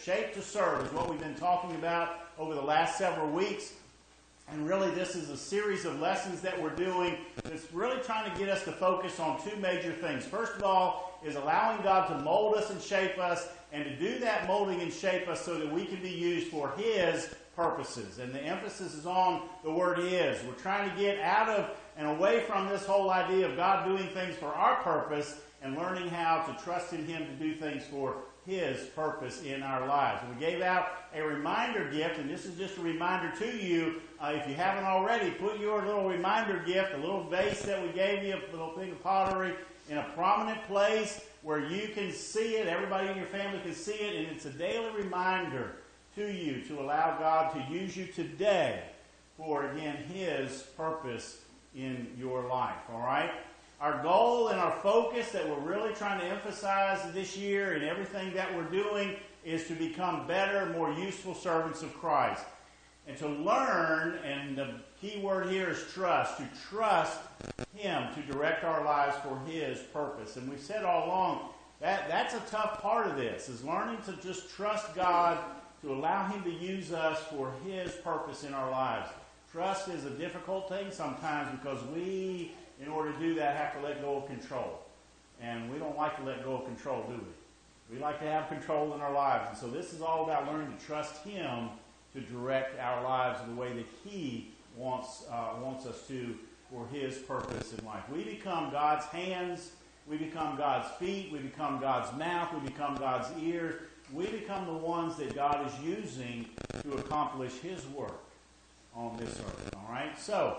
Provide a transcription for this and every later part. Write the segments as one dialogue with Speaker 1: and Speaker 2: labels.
Speaker 1: Shape to serve is what we've been talking about over the last several weeks. And really, this is a series of lessons that we're doing that's really trying to get us to focus on two major things. First of all, is allowing God to mold us and shape us, and to do that molding and shape us so that we can be used for His purposes. And the emphasis is on the word His. We're trying to get out of and away from this whole idea of God doing things for our purpose and learning how to trust in Him to do things for His purpose in our lives. And we gave out a reminder gift, and this is just a reminder to you. If you haven't already, put your little reminder gift, a little vase that we gave you, a little thing of pottery, in a prominent place where you can see it, everybody in your family can see it, and it's a daily reminder to you to allow God to use you today for, again, His purpose in your life. All right? Our goal and our focus that we're really trying to emphasize this year in everything that we're doing is to become better, more useful servants of Christ. And to learn, and the key word here is trust, to trust Him to direct our lives for His purpose. And we've said all along that that's a tough part of this, is learning to just trust God to allow Him to use us for His purpose in our lives. Trust is a difficult thing sometimes because we, in order to do that, have to let go of control. And we don't like to let go of control, do we? We like to have control in our lives. And so this is all about learning to trust Him to direct our lives in the way that He wants us to for His purpose in life. We become God's hands. We become God's feet. We become God's mouth. We become God's ears. We become the ones that God is using to accomplish His work on this earth. All right? So,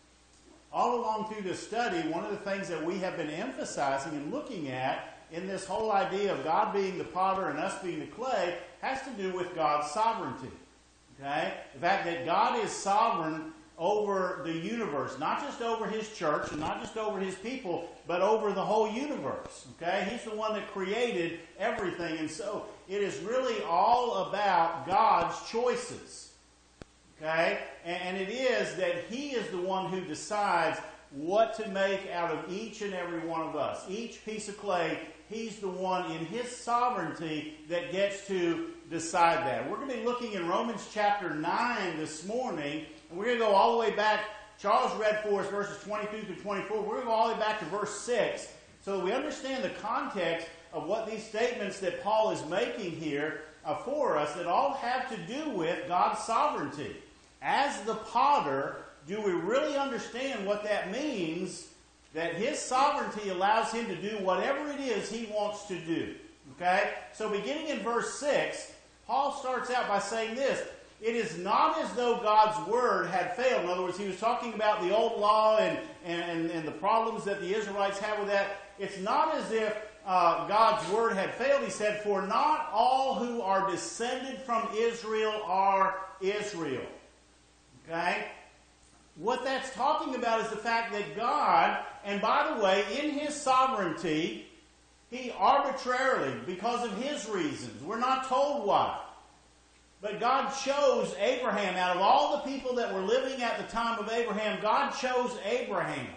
Speaker 1: all along through this study, one of the things that we have been emphasizing and looking at in this whole idea of God being the potter and us being the clay has to do with God's sovereignty. Okay? The fact that God is sovereign over the universe, not just over His church and not just over His people, but over the whole universe. Okay? He's the one that created everything, and so it is really all about God's choices. Okay? And it is that He is the one who decides what to make out of each and every one of us. Each piece of clay, He's the one in His sovereignty that gets to decide that. We're going to be looking in Romans chapter 9 this morning, and we're going to go all the way back. Charles read for us verses 22 through 24. We're going to go all the way back to verse 6 so that we understand the context of what these statements that Paul is making here for us that all have to do with God's sovereignty. As the potter, do we really understand what that means, that His sovereignty allows Him to do whatever it is He wants to do? Okay? So beginning in verse 6, Paul starts out by saying this: it is not as though God's word had failed. In other words, he was talking about the old law and the problems that the Israelites had with that. It's not as if God's word had failed. He said, for not all who are descended from Israel are Israel. Okay? What that's talking about is the fact that God, and by the way, in His sovereignty, He arbitrarily, because of His reasons, we're not told why, but God chose Abraham. Out of all the people that were living at the time of Abraham, God chose Abraham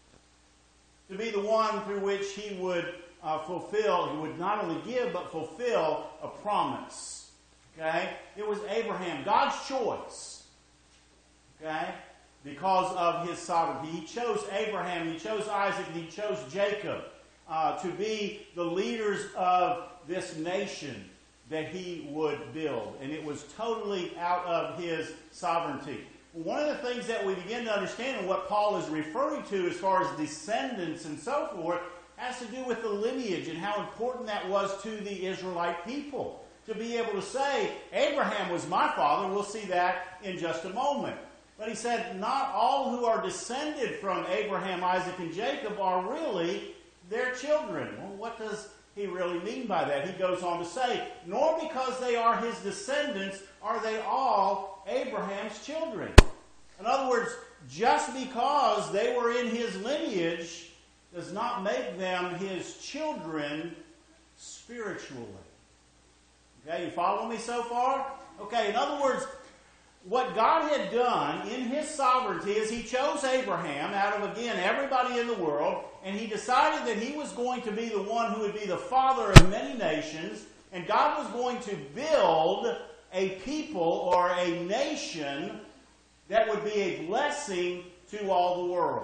Speaker 1: to be the one through which He would fulfill, He would not only give, but fulfill a promise. Okay? It was Abraham, God's choice. Okay? Because of His sovereignty. He chose Abraham, He chose Isaac, and He chose Jacob to be the leaders of this nation that He would build. And it was totally out of His sovereignty. One of the things that we begin to understand and what Paul is referring to as far as descendants and so forth has to do with the lineage and how important that was to the Israelite people. To be able to say, Abraham was my father, we'll see that in just a moment. But he said, not all who are descended from Abraham, Isaac, and Jacob are really their children. Well, what does he really mean by that? He goes on to say, nor because they are his descendants are they all Abraham's children. In other words, just because they were in his lineage does not make them his children spiritually. Okay, you follow me so far? Okay, in other words, what God had done in His sovereignty is He chose Abraham out of, again, everybody in the world, and He decided that he was going to be the one who would be the father of many nations. And God was going to build a people or a nation that would be a blessing to all the world.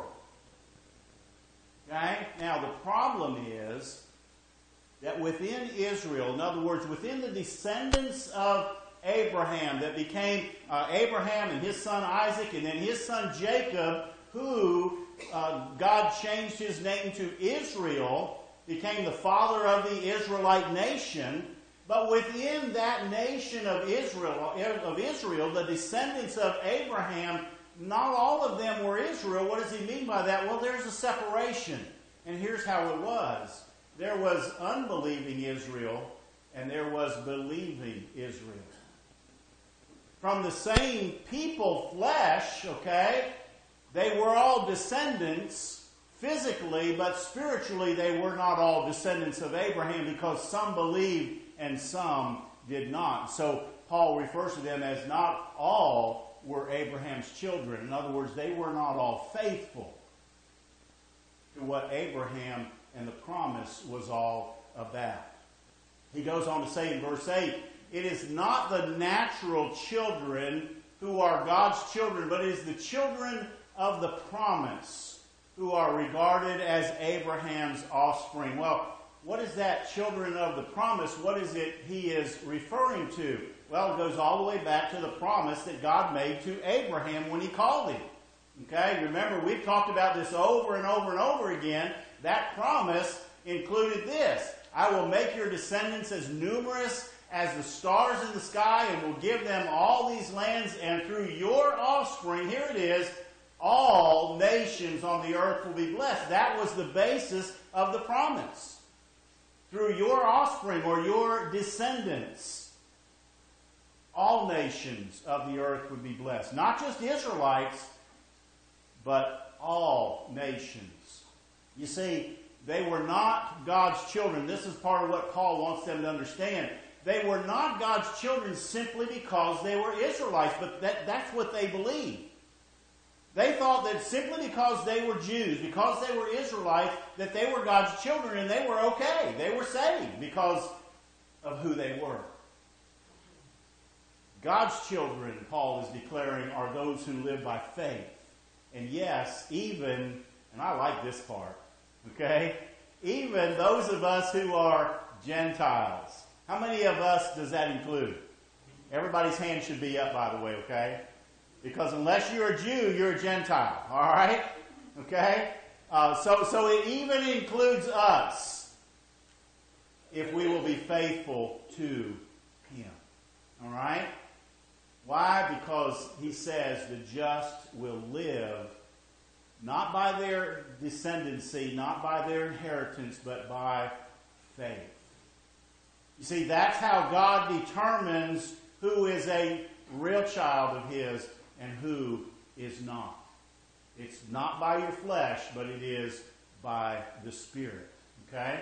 Speaker 1: Okay? Now, the problem is that within Israel, in other words, within the descendants of Abraham, that became Abraham and his son Isaac, and then his son Jacob, who God changed his name to Israel, became the father of the Israelite nation. But within that nation of Israel, the descendants of Abraham, not all of them were Israel. What does he mean by that? Well, there's a separation. And here's how it was. There was unbelieving Israel, and there was believing Israel. From the same people, flesh, okay, they were all descendants physically, but spiritually they were not all descendants of Abraham, because some believed and some did not. So Paul refers to them as not all were Abraham's children. In other words, they were not all faithful to what Abraham and the promise was all about. He goes on to say in verse 8, it is not the natural children who are God's children, but it is the children of the promise who are regarded as Abraham's offspring. Well, what is that children of the promise? What is it he is referring to? Well, it goes all the way back to the promise that God made to Abraham when he called him. Okay, remember, we've talked about this over and over and over again. That promise included this: I will make your descendants as numerous as the stars in the sky, and will give them all these lands, and through your offspring, here it is, all nations on the earth will be blessed. That was the basis of the promise. Through your offspring, or your descendants, all nations of the earth would be blessed. Not just Israelites, but all nations. You see, they were not God's children. This is part of what Paul wants them to understand. They were not God's children simply because they were Israelites, but that's what they believed. They thought that simply because they were Jews, because they were Israelites, that they were God's children and they were okay. They were saved because of who they were. God's children, Paul is declaring, are those who live by faith. And yes, even, and I like this part, okay, even those of us who are Gentiles. How many of us does that include? Everybody's hand should be up, by the way, okay? Because unless you're a Jew, you're a Gentile, all right? Okay? So it even includes us if we will be faithful to Him. All right? Why? Because He says the just will live not by their descendancy, not by their inheritance, but by faith. You see, that's how God determines who is a real child of His and who is not. It's not by your flesh, but it is by the Spirit. Okay?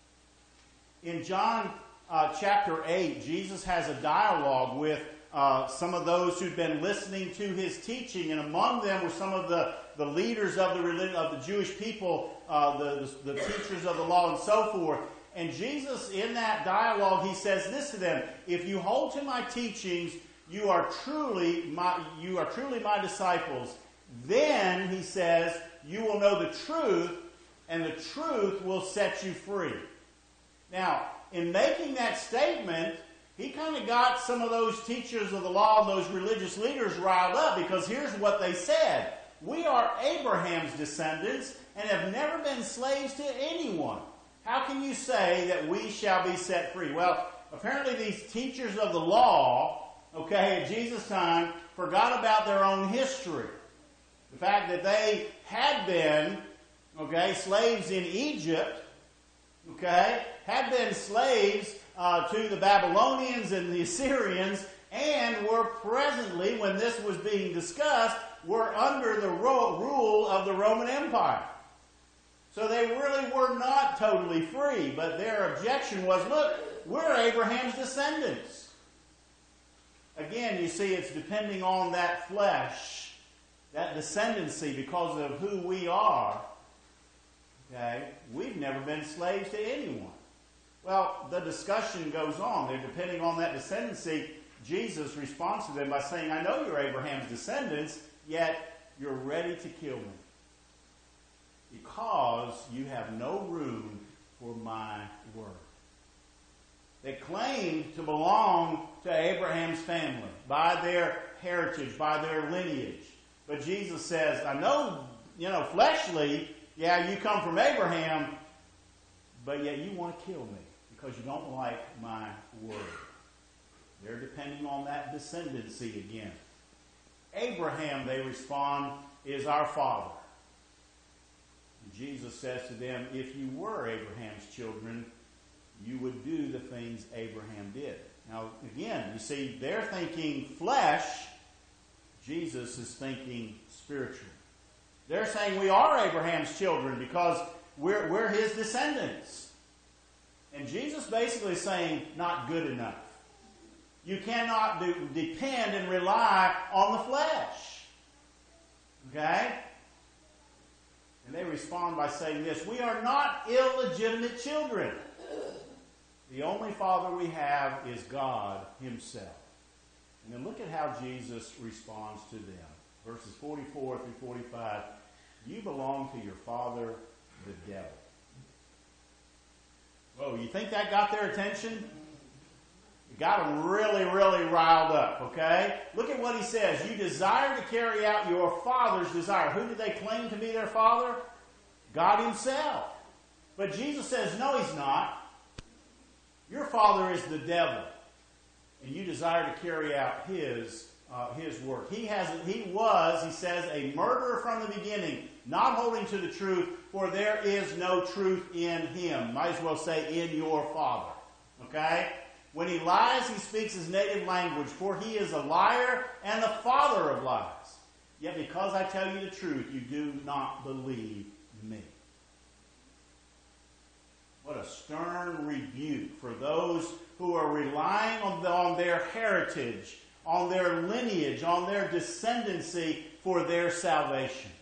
Speaker 1: In John chapter 8, Jesus has a dialogue with some of those who'd been listening to His teaching, and among them were some of the leaders of the Jewish people, the teachers of the law and so forth. And Jesus, in that dialogue, He says this to them: if you hold to my teachings, you are truly my disciples. Then, He says, you will know the truth, and the truth will set you free. Now, in making that statement, He kind of got some of those teachers of the law and those religious leaders riled up, because here's what they said: we are Abraham's descendants and have never been slaves to anyone. How can you say that we shall be set free? Well, apparently these teachers of the law, okay, at Jesus' time, forgot about their own history. The fact that they had been, okay, slaves in Egypt, okay, had been slaves to the Babylonians and the Assyrians, and were presently, when this was being discussed, were under the rule of the Roman Empire. So they really were not totally free, but their objection was, look, we're Abraham's descendants. Again, you see, it's depending on that flesh, that descendancy, because of who we are. Okay? We've never been slaves to anyone. Well, the discussion goes on. They're depending on that descendancy. Jesus responds to them by saying, I know you're Abraham's descendants, yet you're ready to kill me because you have no room for my word. They claimed to belong to Abraham's family by their heritage, by their lineage. But Jesus says, I know, fleshly, you come from Abraham, but yet you want to kill me because you don't like my word. They're depending on that descendancy again. Abraham, they respond, is our father. And Jesus says to them, if you were Abraham's children, you would do the things Abraham did. Now, again, you see, they're thinking flesh. Jesus is thinking spiritual. They're saying we are Abraham's children because we're his descendants. And Jesus basically is saying, not good enough. You cannot depend and rely on the flesh. Okay? And they respond by saying this, we are not illegitimate children. The only father we have is God himself. And then look at how Jesus responds to them. Verses 44 through 45. You belong to your father, the devil. Whoa, you think that got their attention? It got them really, really riled up, okay? Look at what he says. You desire to carry out your father's desire. Who did they claim to be their father? God himself. But Jesus says, no, he's not. Your father is the devil. And you desire to carry out his work. He was, he says, a murderer from the beginning, not holding to the truth, for there is no truth in him. Might as well say, in your father. Okay? When he lies, he speaks his native language, for he is a liar and the father of lies. Yet because I tell you the truth, you do not believe me. What a stern rebuke for those who are relying on their heritage, on their lineage, on their descendancy for their salvation.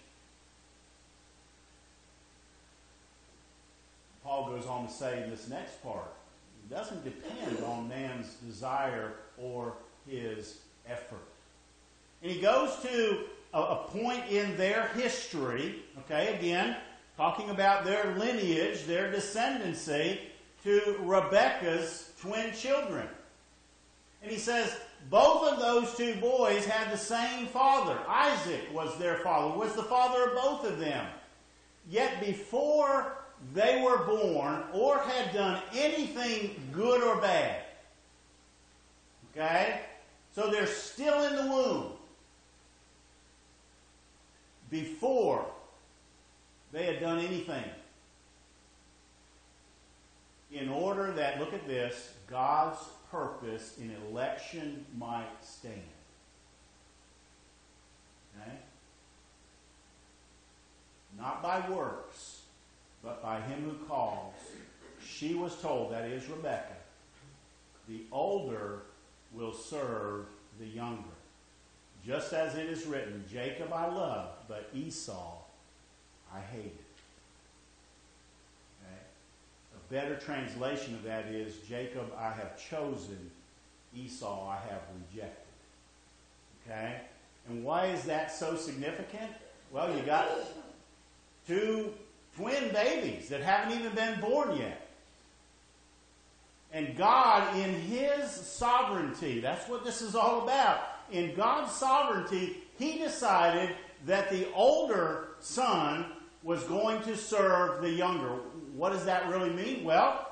Speaker 1: Paul goes on to say in this next part, it doesn't depend on man's desire or his effort. And he goes to a point in their history, okay, again, talking about their lineage, their descendancy, to Rebekah's twin children. And he says, both of those two boys had the same father. Isaac was their father, was the father of both of them. Yet before they were born or had done anything good or bad, okay, so they're still in the womb. Before they had done anything, in order that, look at this, God's purpose in election might stand. Okay? Not by works, but by him who calls. She was told, that is Rebekah, the older will serve the younger. Just as it is written, Jacob I loved, but Esau I hated. Okay? A better translation of that is, Jacob I have chosen, Esau I have rejected. Okay? And why is that so significant? Well, you got two twin babies that haven't even been born yet. And God, in his sovereignty, that's what this is all about. In God's sovereignty, he decided that the older son was going to serve the younger. What does that really mean? Well,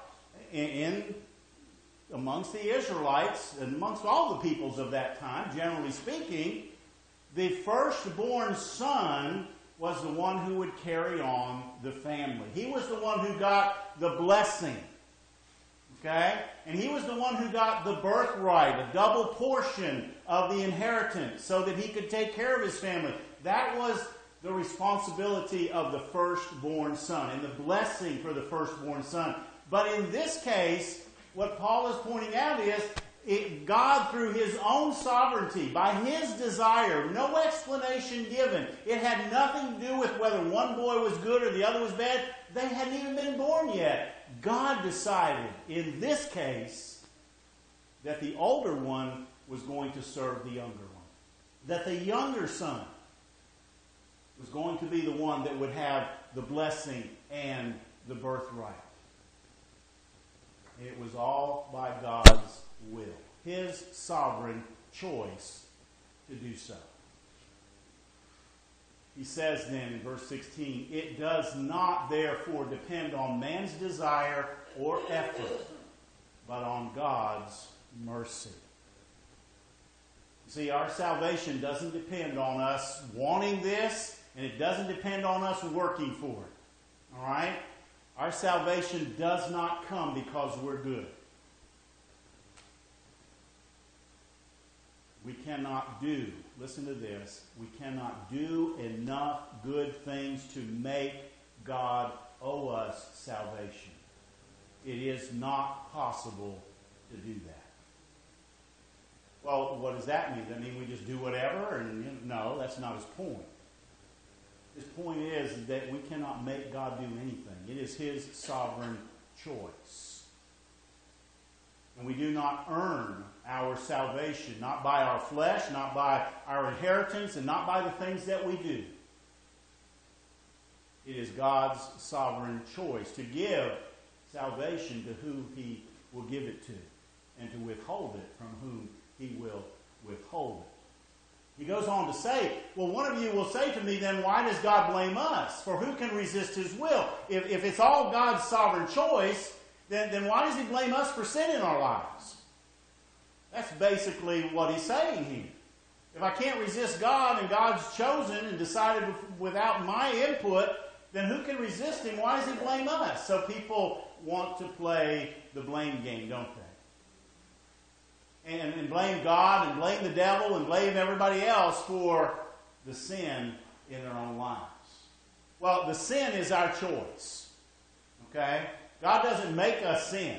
Speaker 1: amongst the Israelites, and amongst all the peoples of that time, generally speaking, the firstborn son was the one who would carry on the family. He was the one who got the blessing. Okay? And he was the one who got the birthright, a double portion of the inheritance, so that he could take care of his family. That was the responsibility of the firstborn son and the blessing for the firstborn son. But in this case, what Paul is pointing out is God, through his own sovereignty, by his desire, no explanation given. It had nothing to do with whether one boy was good or the other was bad. They hadn't even been born yet. that God decided in this case that the older one was going to serve the younger one. That the younger son was going to be the one that would have the blessing and the birthright. It was all by God's will. His sovereign choice to do so. He says then in verse 16, it does not therefore depend on man's desire or effort, but on God's mercy. See, our salvation doesn't depend on us wanting this, and it doesn't depend on us working for it. All right? Our salvation does not come because we're good. We cannot do, listen to this, we cannot do enough good things to make God owe us salvation. It is not possible to do that. Well, what does that mean? Does that mean we just do whatever? No, that's not his point. His point is that we cannot make God do anything. It is his sovereign choice. And we do not earn our salvation, not by our flesh, not by our inheritance, and not by the things that we do. It is God's sovereign choice to give salvation to whom he will give it to, and to withhold it from whom he will withhold it. He goes on to say, well, one of you will say to me, then why does God blame us? For who can resist his will? If it's all God's sovereign choice, then why does he blame us for sin in our lives? That's basically what he's saying here. If I can't resist God and God's chosen and decided without my input, then who can resist him? Why does he blame us? So people want to play the blame game, don't they? And blame God and blame the devil and blame everybody else for the sin in their own lives. Well, the sin is our choice. Okay? God doesn't make us sin.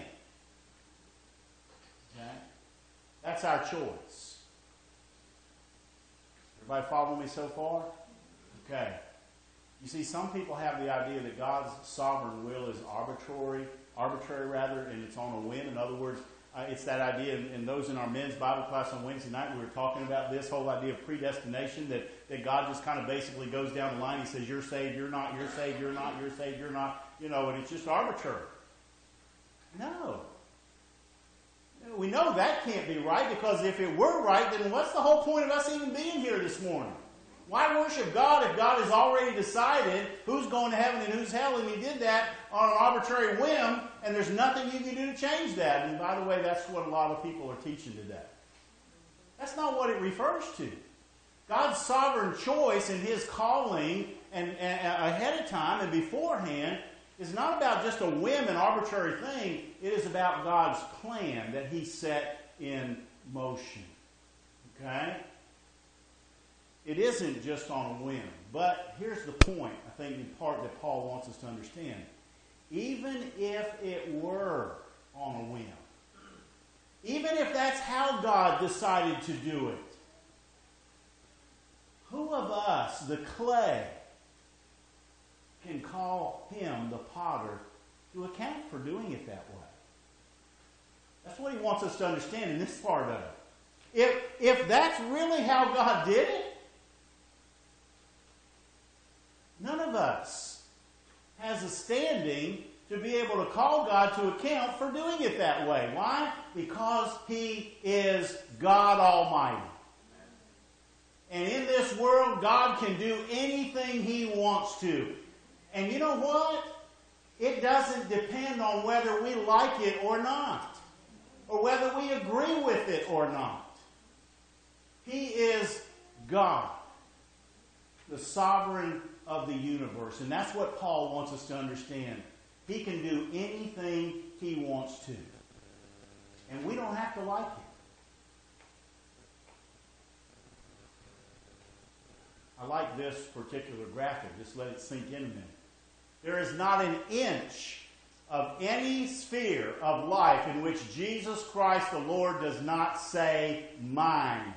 Speaker 1: Okay? That's our choice. Everybody follow me so far? Okay. You see, some people have the idea that God's sovereign will is arbitrary, and it's on a whim. In other words, it's that idea, and those in our men's Bible class on Wednesday night, we were talking about this whole idea of predestination, that God just kind of basically goes down the line. He says, you're saved, you're not, you're saved, you're not, you're saved, you're not, and it's just arbitrary. No. We know that can't be right, because if it were right, then what's the whole point of us even being here this morning? Why worship God if God has already decided who's going to heaven and who's hell, and he did that on an arbitrary whim, and there's nothing you can do to change that? And by the way, that's what a lot of people are teaching today. That's not what it refers to. God's sovereign choice in his calling and ahead of time and beforehand is not about just a whim and arbitrary thing. It is about God's plan that he set in motion. Okay? It isn't just on a whim. But here's the point, I think, the part that Paul wants us to understand. Even if it were on a whim, even if that's how God decided to do it, who of us, the clay, can call him, the potter, to account for doing it that way? That's what he wants us to understand in this part of it. If that's really how God did it, none of us has a standing to be able to call God to account for doing it that way. Why? Because he is God Almighty. And in this world, God can do anything he wants to. And you know what? It doesn't depend on whether we like it or not, or whether we agree with it or not. He is God, the sovereign of the universe. And that's what Paul wants us to understand. He can do anything he wants to. And we don't have to like it. I like this particular graphic. Just let it sink in a minute. There is not an inch of any sphere of life in which Jesus Christ the Lord does not say, mine.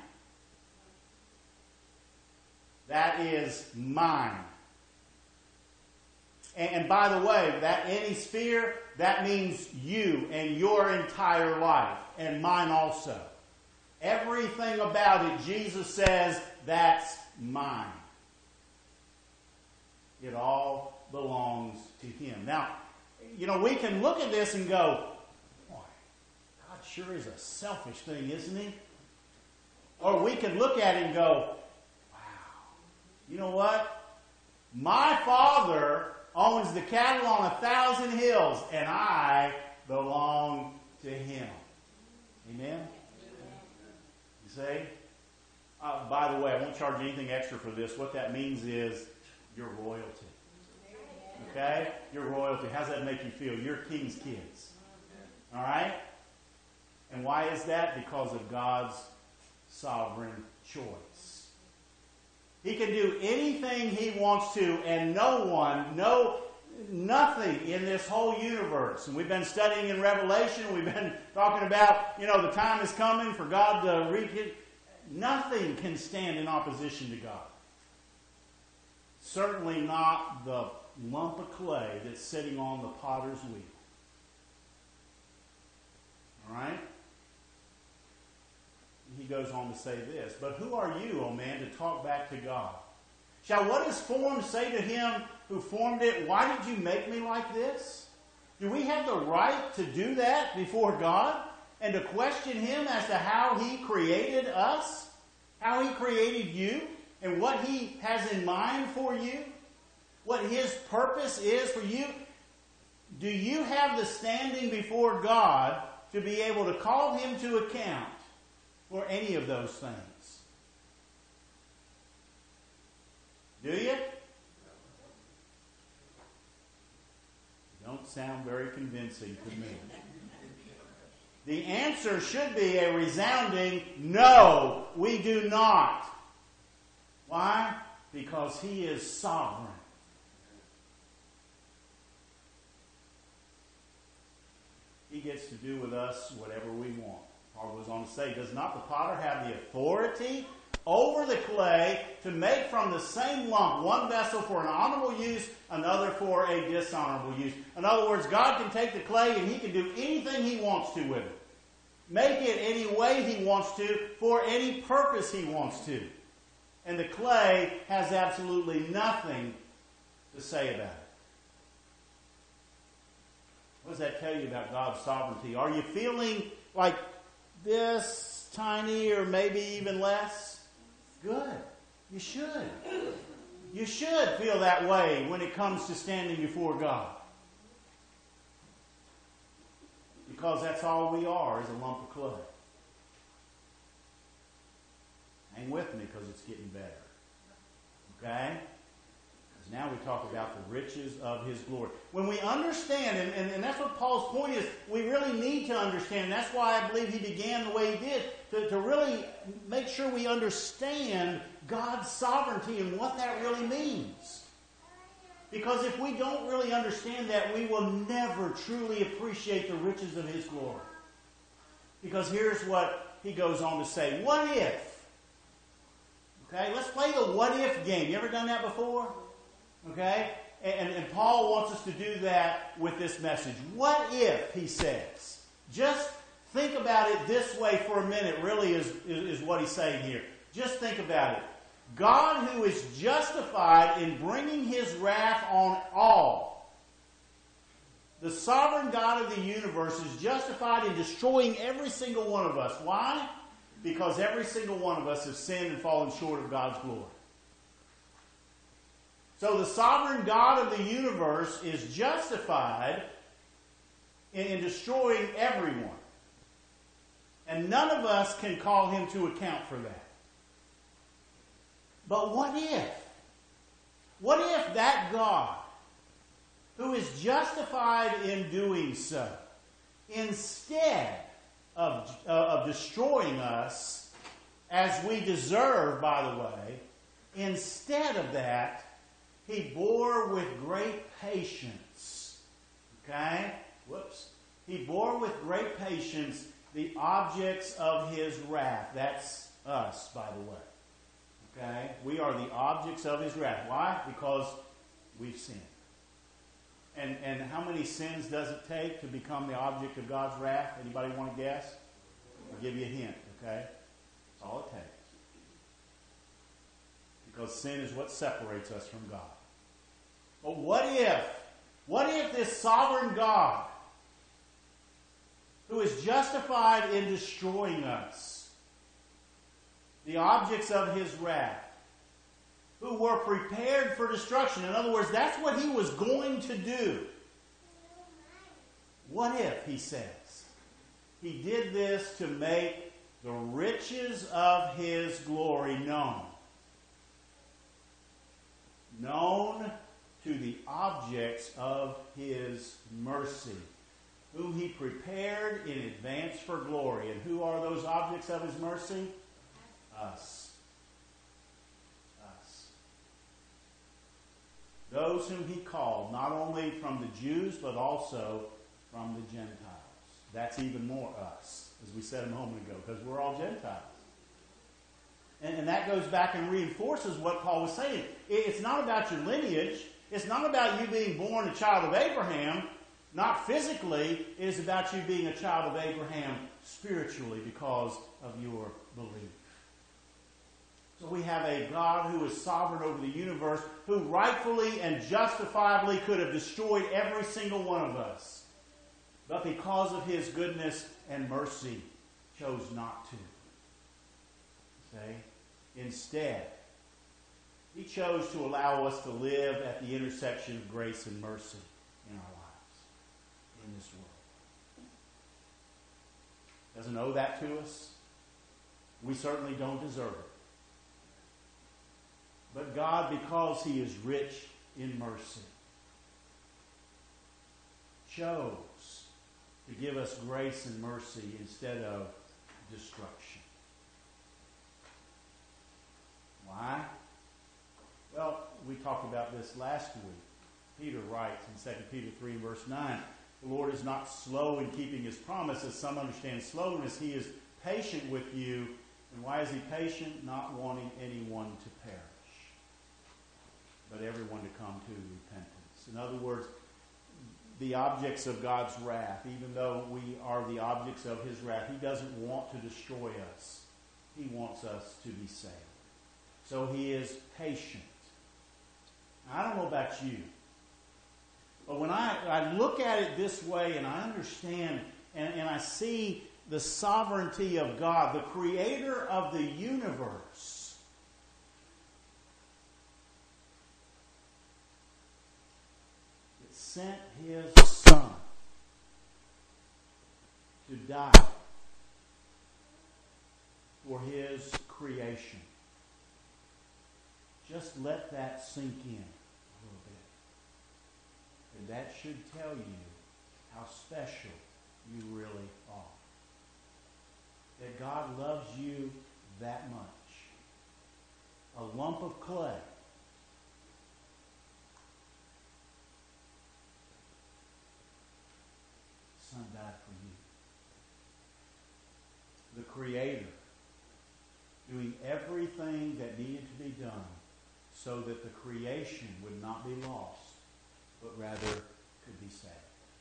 Speaker 1: That is mine. And by the way, that any sphere, that means you and your entire life, and mine also. Everything about it, Jesus says, that's mine. It all belongs to Him. Now, we can look at this and go, boy, God sure is a selfish thing, isn't He? Or we can look at it and go, wow, you know what? My Father owns the cattle on 1,000 hills, and I belong to Him. Amen? You see? By the way, I won't charge anything extra for this. What that means is you're royalty. Okay? You're royalty. How does that make you feel? You're King's kids. All right? And why is that? Because of God's sovereign choice. He can do anything He wants to, and nothing in this whole universe. And we've been studying in Revelation. We've been talking about, the time is coming for God to reach it. Nothing can stand in opposition to God. Certainly not the lump of clay that's sitting on the potter's wheel. All right? He goes on to say this, but who are you, O man, to talk back to God? Shall what is formed say to him who formed it, why did you make me like this? Do we have the right to do that before God and to question Him as to how He created us, how He created you, and what He has in mind for you, what His purpose is for you? Do you have the standing before God to be able to call Him to account for any of those things? Do you? Don't sound very convincing to me. The answer should be a resounding no, we do not. Why? Because He is sovereign. He gets to do with us whatever we want. Paul goes on to say, does not the potter have the authority over the clay to make from the same lump one vessel for an honorable use, another for a dishonorable use? In other words, God can take the clay and He can do anything He wants to with it. Make it any way He wants to, for any purpose He wants to. And the clay has absolutely nothing to say about it. What does that tell you about God's sovereignty? Are you feeling like this tiny or maybe even less? Good. You should. You should feel that way when it comes to standing before God. Because that's all we are, is a lump of clay. Hang with me because it's getting better. Okay? Because now we talk about the riches of His glory. When we understand, and that's what Paul's point is, we really need to understand. And that's why I believe he began the way he did, to really make sure we understand God's sovereignty and what that really means. Because if we don't really understand that, we will never truly appreciate the riches of His glory. Because here's what he goes on to say. What if? Okay, let's play the what if game. You ever done that before? Okay? And Paul wants us to do that with this message. What if, he says? Just think about it this way for a minute, really is what he's saying here. Just think about it. God, who is justified in bringing His wrath on all. The sovereign God of the universe is justified in destroying every single one of us. Why? Because every single one of us has sinned and fallen short of God's glory. So the sovereign God of the universe is justified in destroying everyone. And none of us can call Him to account for that. But what if? What if that God, who is justified in doing so, instead of destroying us as we deserve, by the way, instead of that, He bore with great patience. Okay? He bore with great patience the objects of His wrath. That's us, by the way. Okay? We are the objects of His wrath. Why? Because we've sinned. And how many sins does it take to become the object of God's wrath? Anybody want to guess? I'll give you a hint, okay? That's all it takes. Because sin is what separates us from God. But what if this sovereign God, who is justified in destroying us, the objects of his wrath, who were prepared for destruction. In other words, that's what he was going to do. What if, he says, he did this to make the riches of his glory known? Known to the objects of his mercy, whom he prepared in advance for glory. And who are those objects of his mercy? Us. Those whom he called, not only from the Jews, but also from the Gentiles. That's even more us, as we said a moment ago, because we're all Gentiles. And that goes back and reinforces what Paul was saying. It's not about your lineage. It's not about you being born a child of Abraham, not physically. It is about you being a child of Abraham spiritually because of your belief. So we have a God who is sovereign over the universe, who rightfully and justifiably could have destroyed every single one of us. But because of his goodness and mercy, chose not to. Okay? Instead, he chose to allow us to live at the intersection of grace and mercy in our lives, in this world. Doesn't owe that to us. We certainly don't deserve it. But God, because he is rich in mercy, chose to give us grace and mercy instead of destruction. Why? Well, we talked about this last week. Peter writes in 2 Peter 3 and verse 9, the Lord is not slow in keeping his promise, as some understand slowness. He is patient with you. And why is he patient? Not wanting anyone to perish, but everyone to come to repentance. In other words, the objects of God's wrath, even though we are the objects of his wrath, he doesn't want to destroy us. He wants us to be saved. So he is patient. I don't know about you, but when I look at it this way and I understand and I see the sovereignty of God, the creator of the universe, it sent his Son to die for his creation. Just let that sink in a little bit. And that should tell you how special you really are. That God loves you that much. A lump of clay. Son died for you. The Creator doing everything that needed to be done so that the creation would not be lost, but rather could be saved.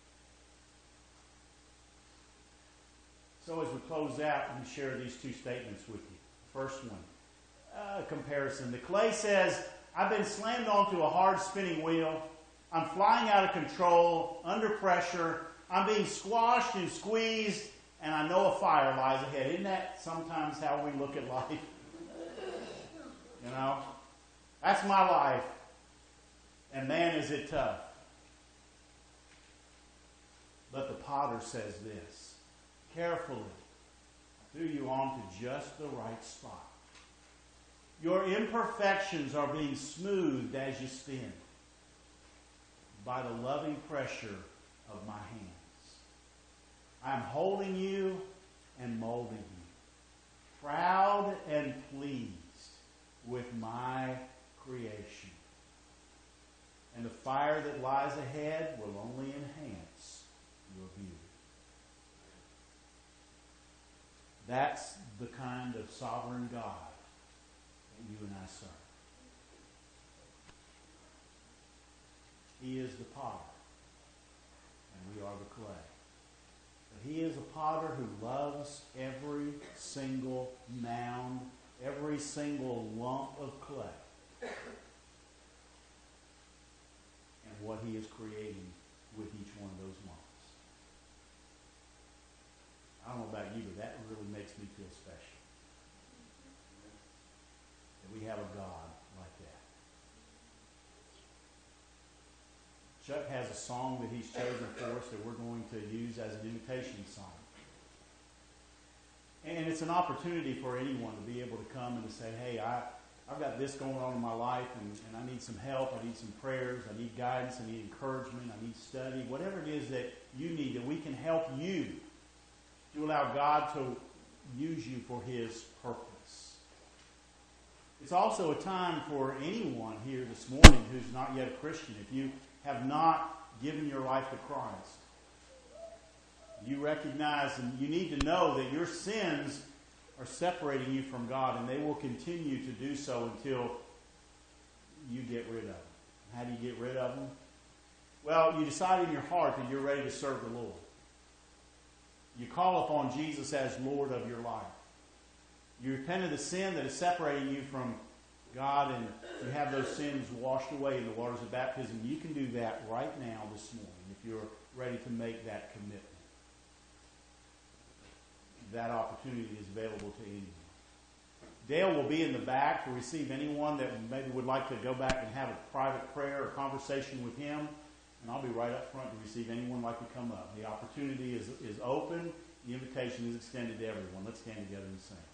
Speaker 1: So as we close out, let me share these two statements with you. First one, a comparison. The clay says, I've been slammed onto a hard spinning wheel. I'm flying out of control, under pressure. I'm being squashed and squeezed, and I know a fire lies ahead. Isn't that sometimes how we look at life? You know? That's my life. And man, is it tough. But the potter says this, carefully do you on to just the right spot. Your imperfections are being smoothed as you spin by the loving pressure of my hands. I'm holding you and molding you, proud and pleased with my creation. And the fire that lies ahead will only enhance your beauty. That's the kind of sovereign God that you and I serve. He is the potter. we are the clay. But he is a potter who loves every single mound, every single lump of clay, and what he is creating with each one of those lumps. I don't know about you, but that really makes me feel special. That we have a God like that. Chuck has a song that he's chosen for us that we're going to use as an invitation song. And it's an opportunity for anyone to be able to come and to say, hey, I've got this going on in my life, and I need some help, I need some prayers, I need guidance, I need encouragement, I need study, whatever it is that you need, that we can help you to allow God to use you for his purpose. It's also a time for anyone here this morning who's not yet a Christian. If you have not given your life to Christ, you recognize and you need to know that your sins are separating you from God, and they will continue to do so until you get rid of them. How do you get rid of them? Well, you decide in your heart that you're ready to serve the Lord. You call upon Jesus as Lord of your life. You repent of the sin that is separating you from God, and you have those sins washed away in the waters of baptism. You can do that right now this morning if you're ready to make that commitment. That opportunity is available to anyone. Dale will be in the back to receive anyone that maybe would like to go back and have a private prayer or conversation with him. And I'll be right up front to receive anyone like to come up. The opportunity is open. The invitation is extended to everyone. Let's stand together and sing.